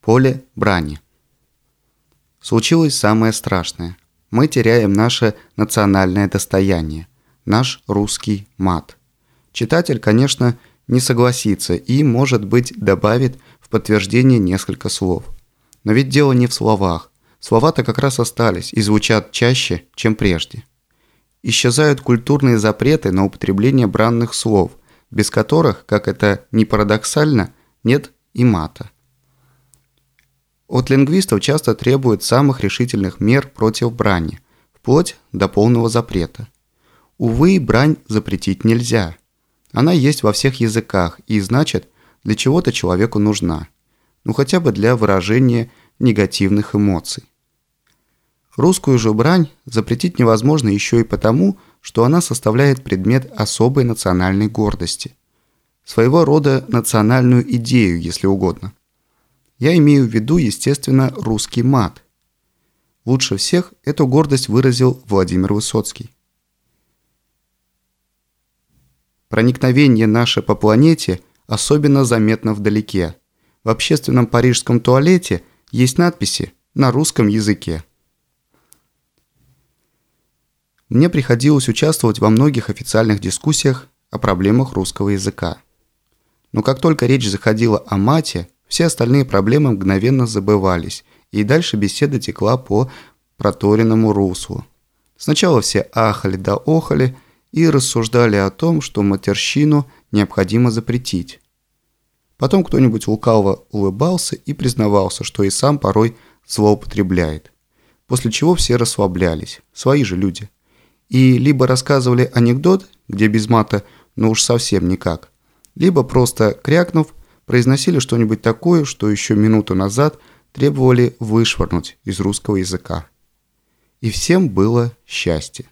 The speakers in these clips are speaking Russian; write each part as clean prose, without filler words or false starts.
Поле брани. Случилось самое страшное. Мы теряем наше национальное достояние, наш русский мат. Читатель, конечно, не согласится и, может быть, добавит в подтверждение несколько слов. Но ведь дело не в словах. Слова-то как раз остались и звучат чаще, чем прежде. Исчезают культурные запреты на употребление бранных слов, без которых, как это ни парадоксально, нет и мата. От лингвистов часто требуют самых решительных мер против брани, вплоть до полного запрета. Увы, брань запретить нельзя. Она есть во всех языках и, значит, для чего-то человеку нужна. Ну хотя бы для выражения негативных эмоций. Русскую же брань запретить невозможно еще и потому, что она составляет предмет особой национальной гордости. Своего рода национальную идею, если угодно. Я имею в виду, естественно, русский мат. Лучше всех эту гордость выразил Владимир Высоцкий. Проникновение наше по планете особенно заметно вдалеке. В общественном парижском туалете есть надписи на русском языке. Мне приходилось участвовать во многих официальных дискуссиях о проблемах русского языка. Но как только речь заходила о мате, все остальные проблемы мгновенно забывались, и дальше беседа текла по проторенному руслу. Сначала все ахали да охали и рассуждали о том, что матерщину необходимо запретить. Потом кто-нибудь лукаво улыбался и признавался, что и сам порой злоупотребляет. После чего все расслаблялись, свои же люди. И либо рассказывали анекдот, где без мата, ну уж совсем никак, либо просто крякнув, произносили что-нибудь такое, что еще минуту назад требовали вышвырнуть из русского языка. И всем было счастье.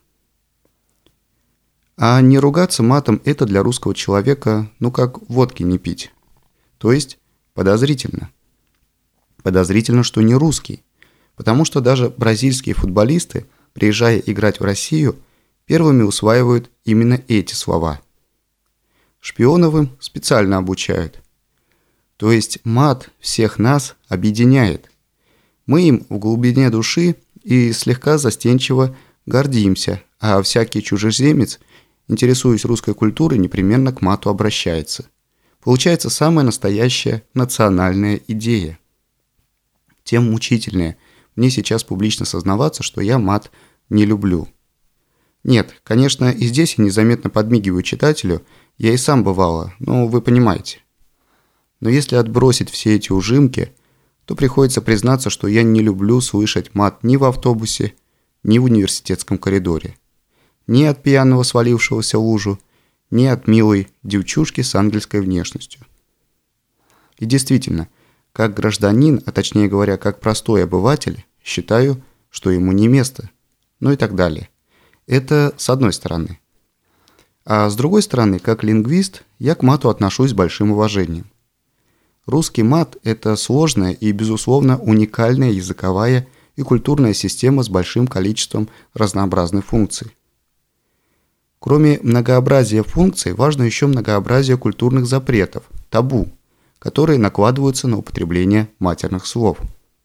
А не ругаться матом – это для русского человека, ну как водки не пить. То есть подозрительно. Подозрительно, что не русский. Потому что даже бразильские футболисты, приезжая играть в Россию, первыми усваивают именно эти слова. Шпионов им специально обучают. То есть мат всех нас объединяет. Мы им в глубине души и слегка застенчиво гордимся, а всякий чужеземец, интересуясь русской культурой, непременно к мату обращается. Получается самая настоящая национальная идея. Тем мучительнее мне сейчас публично сознаваться, что я мат не люблю. Нет, конечно, и здесь я незаметно подмигиваю читателю, я и сам бывало, но вы понимаете. Но если отбросить все эти ужимки, то приходится признаться, что я не люблю слышать мат ни в автобусе, ни в университетском коридоре. Ни от пьяного свалившегося в лужу, ни от милой девчушки с ангельской внешностью. И действительно, как гражданин, а точнее говоря, как простой обыватель, считаю, что ему не место, ну и так далее. Это с одной стороны. А с другой стороны, как лингвист, я к мату отношусь с большим уважением. Русский мат – это сложная и, безусловно, уникальная языковая и культурная система с большим количеством разнообразных функций. Кроме многообразия функций, важно еще многообразие культурных запретов, табу, которые накладываются на употребление матерных слов.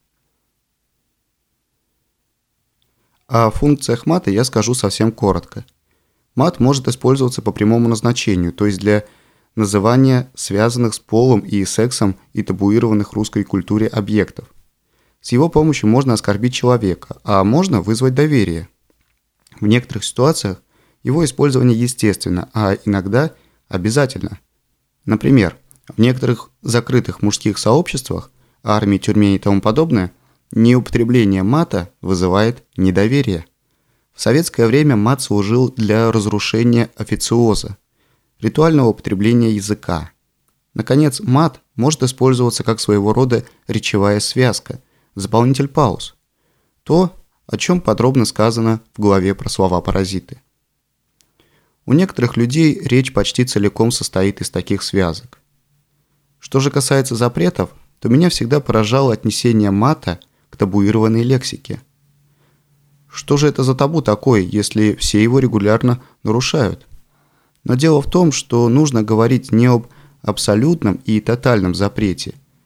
О функциях мата я скажу совсем коротко. Мат может использоваться по прямому назначению, то есть для называния связанных с полом и сексом и табуированных в русской культуре объектов. С его помощью можно оскорбить человека, а можно вызвать доверие. В некоторых ситуациях его использование естественно, а иногда обязательно. Например, в некоторых закрытых мужских сообществах, армии, тюрьме и тому подобное, неупотребление мата вызывает недоверие. В советское время мат служил для разрушения официоза, ритуального употребления языка. Наконец, мат может использоваться как своего рода речевая связка, заполнитель пауз. То, о чем подробно сказано в главе про слова-паразиты. У некоторых людей речь почти целиком состоит из таких связок. Что же касается запретов, то меня всегда поражало отнесение мата к табуированной лексике. Что же это за табу такое, если все его регулярно нарушают? Но дело в том, что нужно говорить не об абсолютном и тотальном запрете,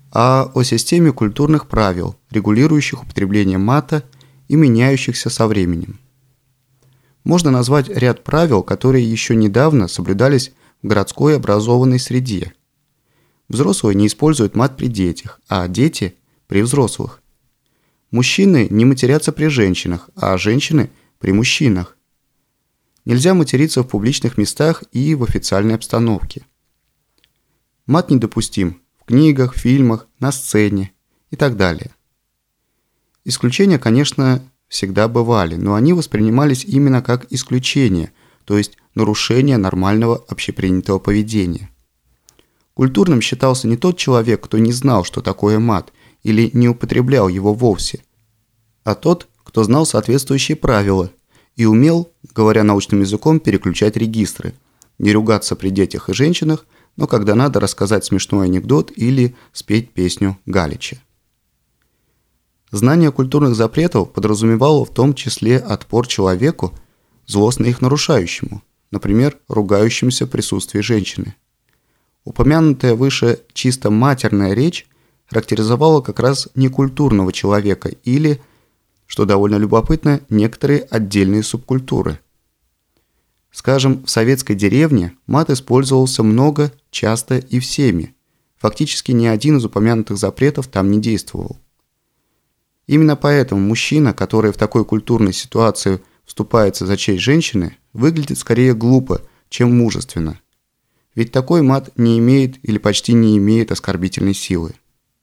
а о системе культурных правил, регулирующих употребление мата и меняющихся со временем. Можно назвать ряд правил, которые еще недавно соблюдались в городской образованной среде. Взрослые не используют мат при детях, а дети – при взрослых. Мужчины не матерятся при женщинах, а женщины – при мужчинах. Нельзя материться в публичных местах и в официальной обстановке. Мат недопустим в книгах, фильмах, на сцене и так далее. Исключения, конечно, всегда бывали, но они воспринимались именно как исключения, то есть нарушение нормального общепринятого поведения. Культурным считался не тот человек, кто не знал, что такое мат, или не употреблял его вовсе, а тот, кто знал соответствующие правила и умел, говоря научным языком, переключать регистры, не ругаться при детях и женщинах, но когда надо рассказать смешной анекдот или спеть песню Галича. Знание культурных запретов подразумевало в том числе отпор человеку, злостно их нарушающему, например, ругающемуся в присутствии женщины. Упомянутая выше чисто матерная речь характеризовала как раз некультурного человека или, что довольно любопытно, некоторые отдельные субкультуры. Скажем, в советской деревне мат использовался много, часто и всеми. Фактически ни один из упомянутых запретов там не действовал. Именно поэтому мужчина, который в такой культурной ситуации вступается за честь женщины, выглядит скорее глупо, чем мужественно. Ведь такой мат не имеет или почти не имеет оскорбительной силы.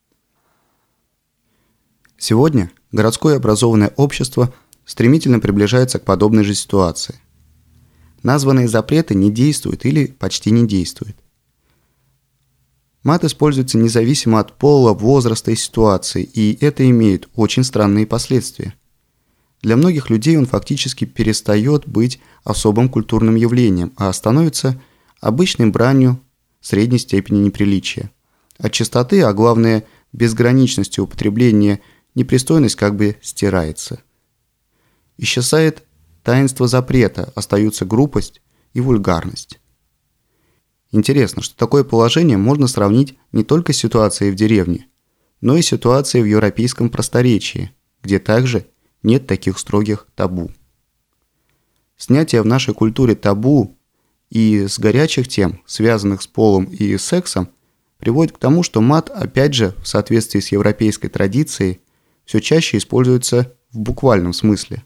Сегодня городское образованное общество стремительно приближается к подобной же ситуации. Названные запреты не действуют или почти не действуют. Мат используется независимо от пола, возраста и ситуации, и это имеет очень странные последствия. Для многих людей он фактически перестает быть особым культурным явлением, а становится обычной бранью средней степени неприличия. От чистоты, а главное безграничности употребления, непристойность как бы стирается. Исчезает таинство запрета, остаются грубость и вульгарность. Интересно, что такое положение можно сравнить не только с ситуацией в деревне, но и ситуацией в европейском просторечии, где также нет таких строгих табу. Снятие в нашей культуре табу и с горячих тем, связанных с полом и сексом, приводит к тому, что мат, опять же, в соответствии с европейской традицией, все чаще используется в буквальном смысле.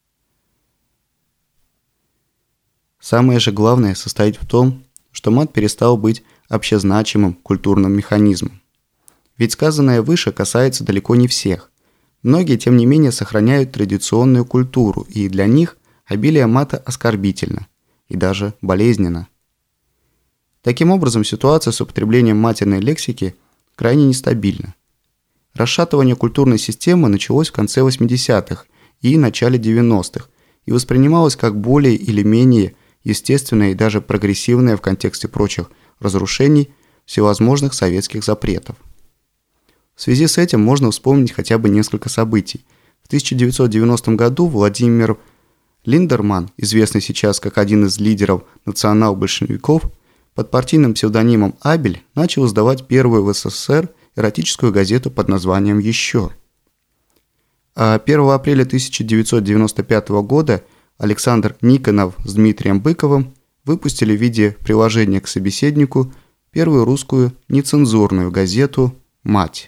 Самое же главное состоит в том, что мат перестал быть общезначимым культурным механизмом. Ведь сказанное выше касается далеко не всех. Многие, тем не менее, сохраняют традиционную культуру, и для них обилие мата оскорбительно и даже болезненно. Таким образом, ситуация с употреблением матерной лексики крайне нестабильна. Расшатывание культурной системы началось в конце 80-х и начале 90-х и воспринималось как более или менее естественное и даже прогрессивное в контексте прочих разрушений всевозможных советских запретов. В связи с этим можно вспомнить хотя бы несколько событий. В 1990 году Владимир Линдерман, известный сейчас как один из лидеров национал-большевиков, под партийным псевдонимом Абель начал издавать первую в СССР эротическую газету под названием «Еще». А 1 апреля 1995 года Александр Никонов с Дмитрием Быковым выпустили в виде приложения к собеседнику первую русскую нецензурную газету «Мать».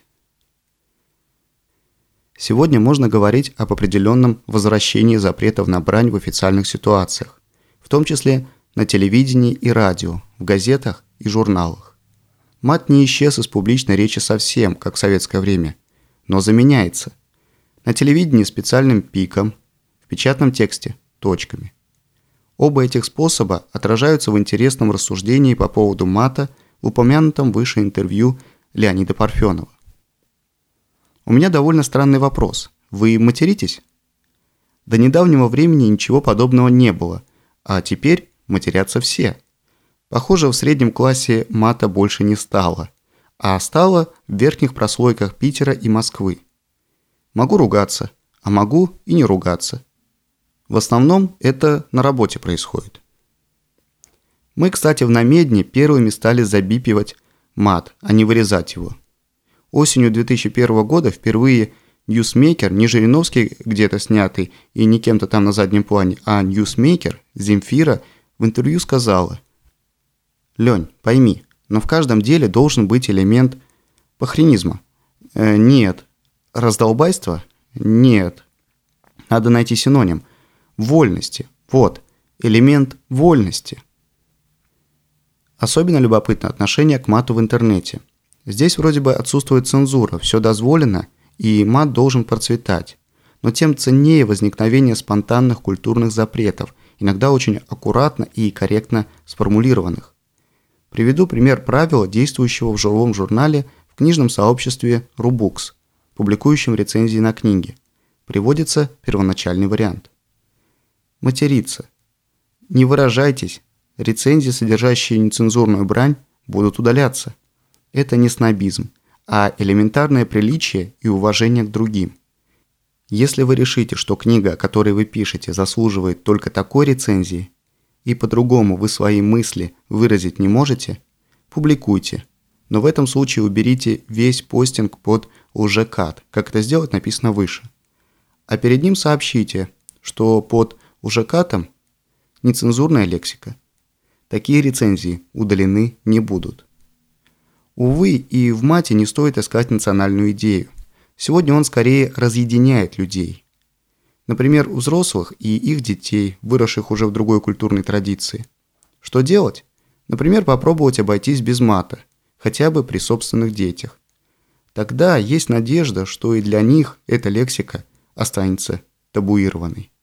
Сегодня можно говорить об определенном возвращении запретов на брань в официальных ситуациях, в том числе на телевидении и радио, в газетах и журналах. Мат не исчез из публичной речи совсем, как в советское время, но заменяется. На телевидении специальным пиком, в печатном тексте – точками. Оба этих способа отражаются в интересном рассуждении по поводу мата в упомянутом выше интервью Леонида Парфенова. У меня довольно странный вопрос. Вы материтесь? До недавнего времени ничего подобного не было, а теперь матерятся все. Похоже, в среднем классе мата больше не стало, а стало в верхних прослойках Питера и Москвы. Могу ругаться, а могу и не ругаться. В основном это на работе происходит. Мы, кстати, в Намедне первыми стали забипивать мат, а не вырезать его. Осенью 2001 года впервые ньюсмейкер, не Жириновский где-то снятый и не кем-то там на заднем плане, а ньюсмейкер Земфира в интервью сказала: «Лень, пойми, но в каждом деле должен быть элемент похренизма». Нет. Раздолбайства? Нет. Надо найти синоним. Вольности. Вот. Элемент вольности. Особенно любопытно отношение к мату в интернете. Здесь вроде бы отсутствует цензура, все дозволено, и мат должен процветать. Но тем ценнее возникновение спонтанных культурных запретов, иногда очень аккуратно и корректно сформулированных. Приведу пример правила, действующего в живом журнале в книжном сообществе Рубукс, публикующем рецензии на книги. Приводится первоначальный вариант. Материться. Не выражайтесь. Рецензии, содержащие нецензурную брань, будут удаляться. Это не снобизм, а элементарное приличие и уважение к другим. Если вы решите, что книга, о которой вы пишете, заслуживает только такой рецензии, и по-другому вы свои мысли выразить не можете, публикуйте. Но в этом случае уберите весь постинг под лжекат, как это сделать написано выше. А перед ним сообщите, что под лжекатом нецензурная лексика. Такие рецензии удалены не будут. Увы, и в мате не стоит искать национальную идею. Сегодня он скорее разъединяет людей. Например, у взрослых и их детей, выросших уже в другой культурной традиции. Что делать? Например, попробовать обойтись без мата, хотя бы при собственных детях. Тогда есть надежда, что и для них эта лексика останется табуированной.